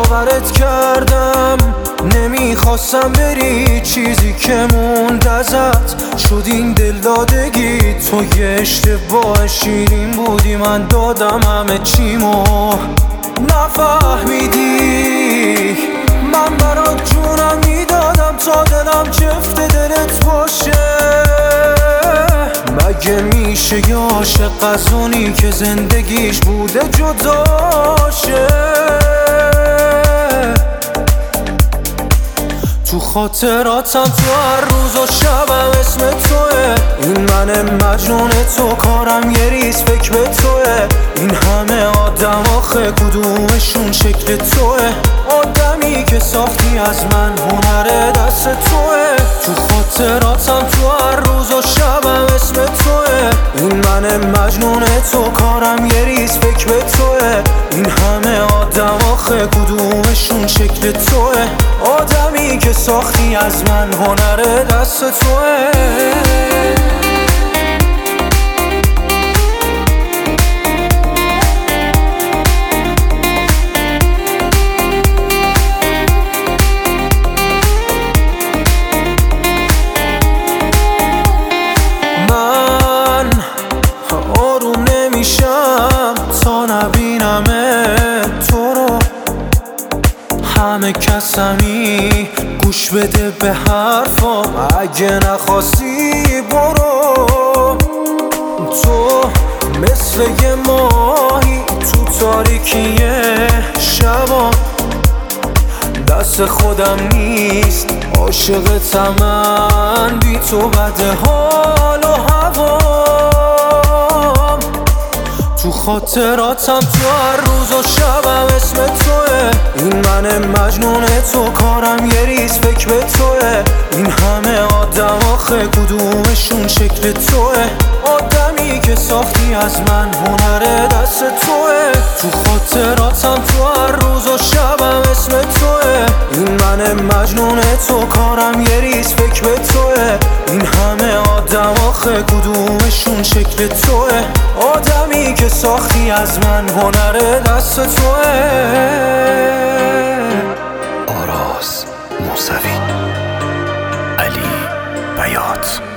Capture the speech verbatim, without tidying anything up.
باورت کردم، نمیخواستم بری، چیزی که موند ازت شد این دلدادگی. تو یه اشتباه شیرین بودی، من دادم همه چیمو نفهمیدی. من برات جونم میدادم تا دلم جفت دلت باشه. مگه میشه یه عاشق از اونی که زندگیش بوده جداشه؟ تو خاطراتم تو هر روز و شبم اسم توه. این من مجنون تو، کارم یه ریز فکر به توه. این همه آدم آخه کدومشون شکل توه؟ آدمی که ساختی از من هنر دست توه. تو خاطراتم تو هر روز و شبم اسم توه. این من مجنون تو، کارم یه ریز فکر به توه. این همه آدم آخه کدومشون شکل توه؟ آدمی که ساختی از من هنر دست توه. من آروم نمیشم تا نبینم تو رو. همه کسمی گوش بده به حرفام، اگه نخواستی برو. تو مثل یه ماهی تو تاریکی شبا، دست خودم نیست عاشقتم من، بی تو بده حال و هوام. تو خاطراتم تو هر روز و شبم اسم توه. این من مجنون تو، کارم یه ریز فکر به توه. این همه آدم آخه کدومشون شکل توه؟ آدمی که ساختی از من هنر دست توه. تو خاطراتم تو هر روز و شبم اسم توه. این من مجنون تو، کارم یه ریز فکر به توه. این همه آدم آخه کدومشون شکل توه؟ آدمی که ساختی از من هنر دست توه. آراز موسوی، علی بیات.